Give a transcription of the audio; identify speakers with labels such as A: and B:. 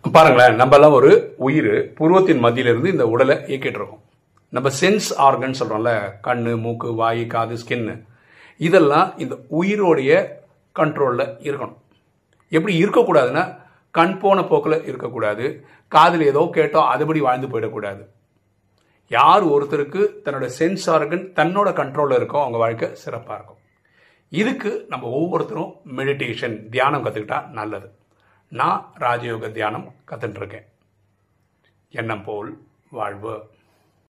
A: பாருங்களேன், நம்மலாம் ஒரு உயிர் புருவத்தின் மத்தியிலிருந்து இந்த உடலை இயக்கிட்டு இருக்கோம். நம்ம சென்ஸ் ஆர்கன் சொல்கிறோம்ல, கண், மூக்கு, வாய், காது, ஸ்கின்னு, இதெல்லாம் இந்த உயிரோடைய கண்ட்ரோலில் இருக்கணும். எப்படி இருக்கக்கூடாதுன்னா, கண் போன போக்கில் இருக்கக்கூடாது, காதில் ஏதோ கேட்டோம் அதுபடி வாழ்ந்து போயிடக்கூடாது. யார் ஒருத்தருக்கு தன்னோட சென்ஸ் ஆர்கன் தன்னோட கண்ட்ரோலில் இருக்கோ அவங்க வாழ்க்கை சிறப்பாக இருக்கும். இதுக்கு நம்ம ஒவ்வொருத்தரும் மெடிடேஷன், தியானம் கற்றுக்கிட்டா நல்லது. நான் ராஜயோக தியானம் கற்றுட்டுருக்கேன். எண்ணம் போல் வாழ்வு.